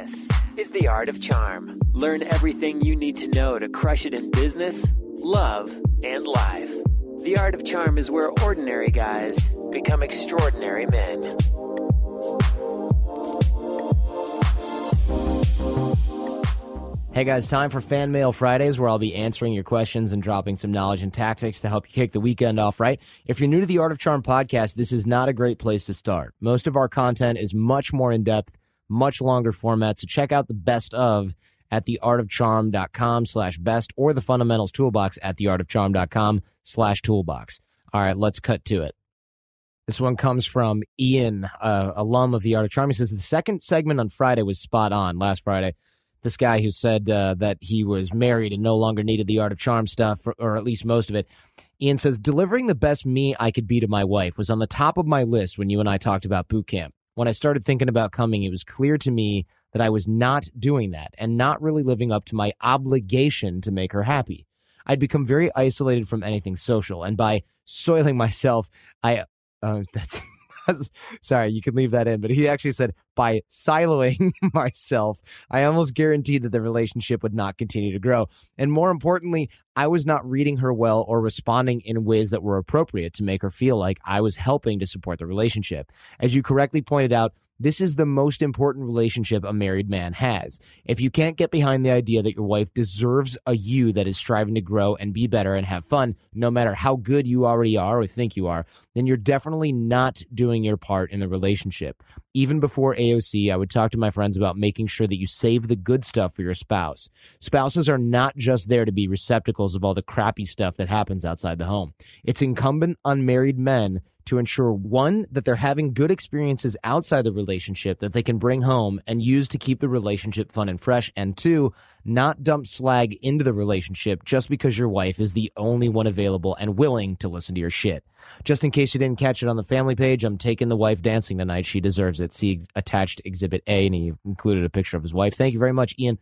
This is The Art of Charm. Learn everything you need to know to crush it in business, love, and life. The Art of Charm is where ordinary guys become extraordinary men. Hey guys, time for Fan Mail Fridays, where I'll be answering your questions and dropping some knowledge and tactics to help you kick the weekend off right. If you're new to the Art of Charm podcast, this is not a great place to start. Most of our content is much more in-depth, much longer format, so check out the best of at theartofcharm.com/best or the fundamentals toolbox at theartofcharm.com/toolbox. All right, let's cut to it. This one comes from Ian, alum of the Art of Charm. He says, the second segment on Friday was spot on last Friday. This guy who said that he was married and no longer needed the Art of Charm stuff, or at least most of it. Ian says, delivering the best me I could be to my wife was on the top of my list when you and I talked about boot camp. When I started thinking about coming, it was clear to me that I was not doing that and not really living up to my obligation to make her happy. I'd become very isolated from anything social, and by soiling myself, sorry, you can leave that in, but he actually said, by siloing myself, I almost guaranteed that the relationship would not continue to grow. And more importantly, I was not reading her well or responding in ways that were appropriate to make her feel like I was helping to support the relationship. As you correctly pointed out, this is the most important relationship a married man has. If you can't get behind the idea that your wife deserves a you that is striving to grow and be better and have fun, no matter how good you already are or think you are, then you're definitely not doing your part in the relationship. Even before AOC, I would talk to my friends about making sure that you save the good stuff for your spouse. Spouses are not just there to be receptacles of all the crappy stuff that happens outside the home. It's incumbent on married men to ensure, one, that they're having good experiences outside the relationship that they can bring home and use to keep the relationship fun and fresh, and two, not dump slag into the relationship just because your wife is the only one available and willing to listen to your shit. Just in case you didn't catch it on the family page, I'm taking the wife dancing tonight. She deserves it. See attached Exhibit A, and he included a picture of his wife. Thank you very much, Ian.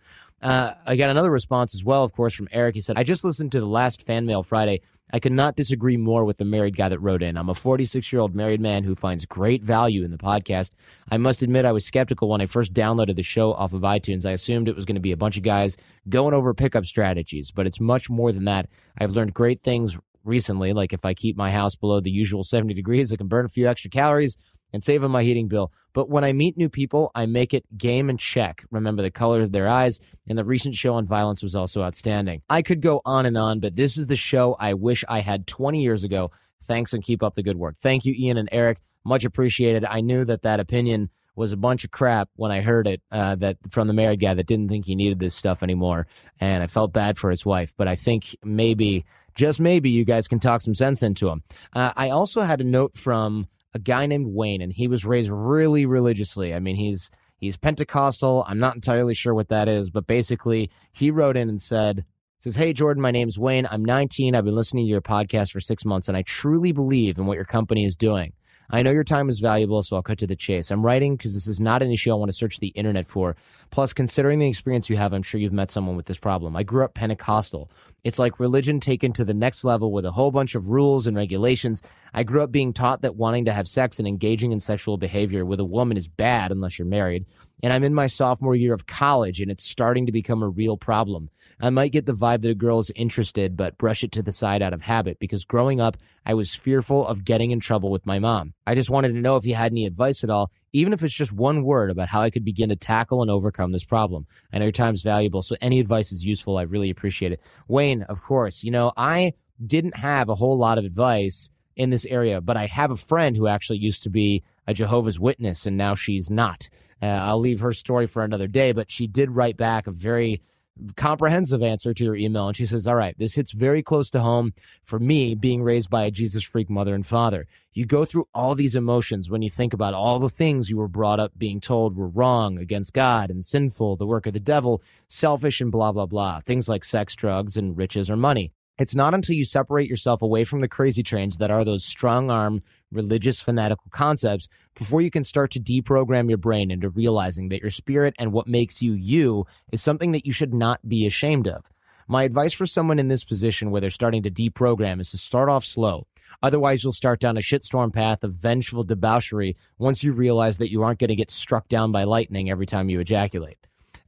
I got another response as well, of course, from Eric. He said, I just listened to the last Fan Mail Friday. I could not disagree more with the married guy that wrote in. I'm a 46-year-old married man who finds great value in the podcast. I must admit I was skeptical when I first downloaded the show off of iTunes. I assumed it was going to be a bunch of guys going over pickup strategies, but it's much more than that. I've learned great things recently, like if I keep my house below the usual 70 degrees, I can burn a few extra calories and save on my heating bill. But when I meet new people, I make it game and check. Remember the color of their eyes, and the recent show on violence was also outstanding. I could go on, but this is the show I wish I had 20 years ago. Thanks, and keep up the good work. Thank you, Ian and Eric. Much appreciated. I knew that opinion was a bunch of crap when I heard it that from the married guy that didn't think he needed this stuff anymore, and I felt bad for his wife. But I think maybe, just maybe, you guys can talk some sense into him. I also had a note from a guy named Wayne, and he was raised really religiously. I mean, he's Pentecostal. I'm not entirely sure what that is, but basically he wrote in and says, hey, Jordan, my name's Wayne. I'm 19. I've been listening to your podcast for 6 months, and I truly believe in what your company is doing. I know your time is valuable, so I'll cut to the chase. I'm writing because this is not an issue I want to search the internet for. Plus, considering the experience you have, I'm sure you've met someone with this problem. I grew up Pentecostal. It's like religion taken to the next level with a whole bunch of rules and regulations. I grew up being taught that wanting to have sex and engaging in sexual behavior with a woman is bad unless you're married. And I'm in my sophomore year of college, and it's starting to become a real problem. I might get the vibe that a girl is interested, but brush it to the side out of habit, because growing up, I was fearful of getting in trouble with my mom. I just wanted to know if you had any advice at all, even if it's just one word, about how I could begin to tackle and overcome this problem. I know your time's valuable, so any advice is useful. I really appreciate it. Wayne, of course, I didn't have a whole lot of advice in this area, but I have a friend who actually used to be a Jehovah's Witness, and now she's not. I'll leave her story for another day, but she did write back a very comprehensive answer to your email, and she says, all right, this hits very close to home for me, being raised by a Jesus freak mother and father. You go through all these emotions when you think about all the things you were brought up being told were wrong, against God and sinful, the work of the devil, selfish, and blah, blah, blah. Things like sex, drugs, and riches or money. It's not until you separate yourself away from the crazy trains that are those strong-arm, religious, fanatical concepts before you can start to deprogram your brain into realizing that your spirit and what makes you you is something that you should not be ashamed of. My advice for someone in this position where they're starting to deprogram is to start off slow. Otherwise, you'll start down a shitstorm path of vengeful debauchery once you realize that you aren't going to get struck down by lightning every time you ejaculate.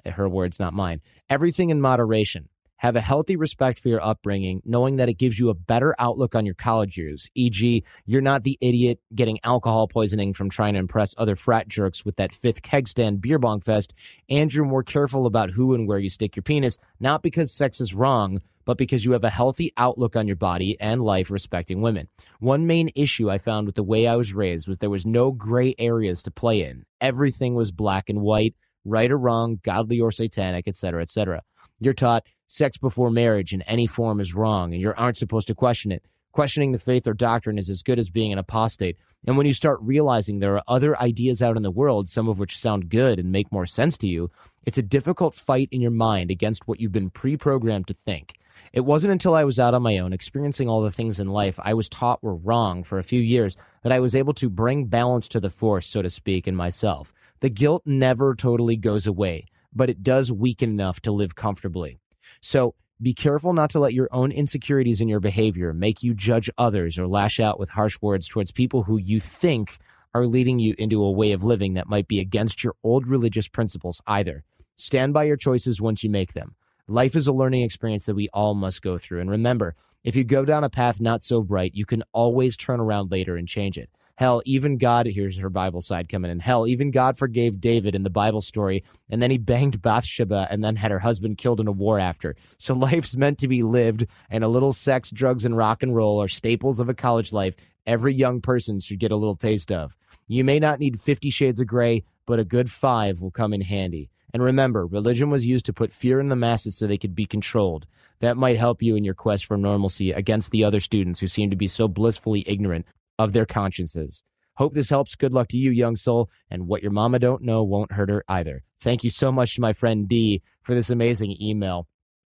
Her words, not mine. Everything in moderation. Have a healthy respect for your upbringing, knowing that it gives you a better outlook on your college years, e.g., you're not the idiot getting alcohol poisoning from trying to impress other frat jerks with that fifth keg stand beer bong fest, and you're more careful about who and where you stick your penis, not because sex is wrong, but because you have a healthy outlook on your body and life respecting women. One main issue I found with the way I was raised was there was no gray areas to play in. Everything was black and white, right or wrong, godly or satanic, etc., etc. You're taught sex before marriage in any form is wrong, and you aren't supposed to question it. Questioning the faith or doctrine is as good as being an apostate. And when you start realizing there are other ideas out in the world, some of which sound good and make more sense to you, it's a difficult fight in your mind against what you've been pre-programmed to think. It wasn't until I was out on my own, experiencing all the things in life I was taught were wrong for a few years, that I was able to bring balance to the force, so to speak, in myself. The guilt never totally goes away, but it does weaken enough to live comfortably. So be careful not to let your own insecurities in your behavior make you judge others or lash out with harsh words towards people who you think are leading you into a way of living that might be against your old religious principles either. Stand by your choices once you make them. Life is a learning experience that we all must go through. And remember, if you go down a path not so bright, you can always turn around later and change it. Hell, even God, here's her Bible side coming in. Hell, even God forgave David in the Bible story, and then he banged Bathsheba and then had her husband killed in a war after. So life's meant to be lived, and a little sex, drugs, and rock and roll are staples of a college life every young person should get a little taste of. You may not need 50 Shades of Grey, but a good 5 will come in handy. And remember, religion was used to put fear in the masses so they could be controlled. That might help you in your quest for normalcy against the other students who seem to be so blissfully ignorant of their consciences. Hope this helps. Good luck to you, young soul, and what your mama don't know won't hurt her either. Thank you so much to my friend D for this amazing email.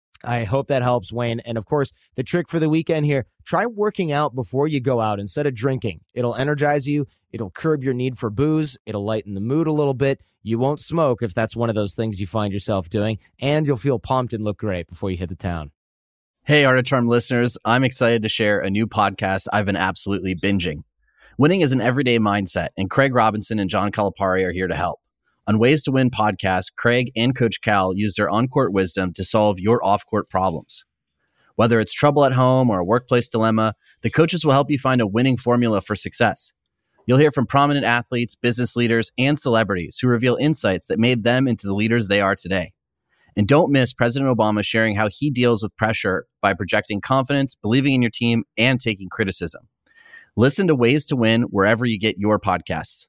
I hope that helps, Wayne. And of course, the trick for the weekend here, try working out before you go out instead of drinking. It'll energize you. It'll curb your need for booze. It'll lighten the mood a little bit. You won't smoke if that's one of those things you find yourself doing, and you'll feel pumped and look great before you hit the town. Hey, Art of Charm listeners, I'm excited to share a new podcast I've been absolutely binging. Winning is an everyday mindset, and Craig Robinson and John Calipari are here to help. On Ways to Win podcast, Craig and Coach Cal use their on-court wisdom to solve your off-court problems. Whether it's trouble at home or a workplace dilemma, the coaches will help you find a winning formula for success. You'll hear from prominent athletes, business leaders, and celebrities who reveal insights that made them into the leaders they are today. And don't miss President Obama sharing how he deals with pressure by projecting confidence, believing in your team, and taking criticism. Listen to Ways to Win wherever you get your podcasts.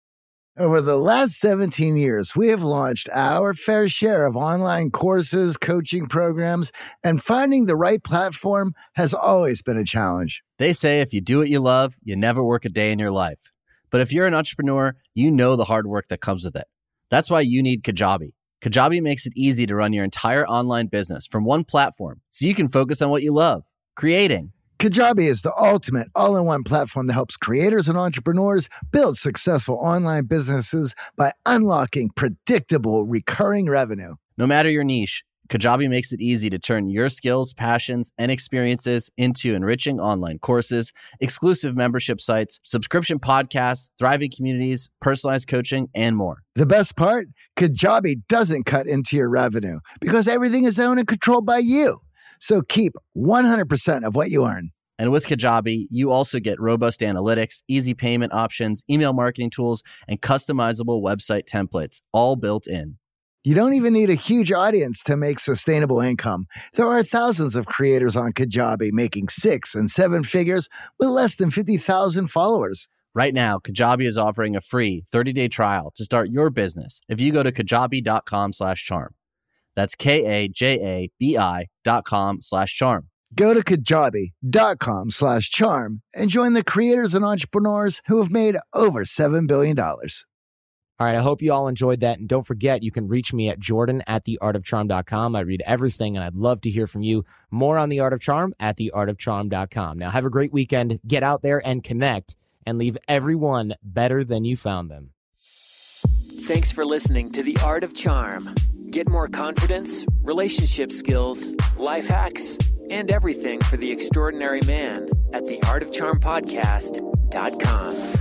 Over the last 17 years, we have launched our fair share of online courses, coaching programs, and finding the right platform has always been a challenge. They say if you do what you love, you never work a day in your life. But if you're an entrepreneur, you know the hard work that comes with it. That's why you need Kajabi. Kajabi makes it easy to run your entire online business from one platform so you can focus on what you love, creating. Kajabi is the ultimate all-in-one platform that helps creators and entrepreneurs build successful online businesses by unlocking predictable, recurring revenue. No matter your niche, Kajabi makes it easy to turn your skills, passions, and experiences into enriching online courses, exclusive membership sites, subscription podcasts, thriving communities, personalized coaching, and more. The best part? Kajabi doesn't cut into your revenue because everything is owned and controlled by you. So keep 100% of what you earn. And with Kajabi, you also get robust analytics, easy payment options, email marketing tools, and customizable website templates, all built in. You don't even need a huge audience to make sustainable income. There are thousands of creators on Kajabi making 6 and 7 figures with less than 50,000 followers. Right now, Kajabi is offering a free 30-day trial to start your business if you go to kajabi.com/charm. That's KAJABI.com/charm. Go to kajabi.com/charm and join the creators and entrepreneurs who have made over $7 billion. All right, I hope you all enjoyed that. And don't forget, you can reach me at jordan@theartofcharm.com. I read everything, and I'd love to hear from you. More on The Art of Charm at theartofcharm.com. Now, have a great weekend. Get out there and connect and leave everyone better than you found them. Thanks for listening to The Art of Charm. Get more confidence, relationship skills, life hacks, and everything for the extraordinary man at theartofcharmpodcast.com.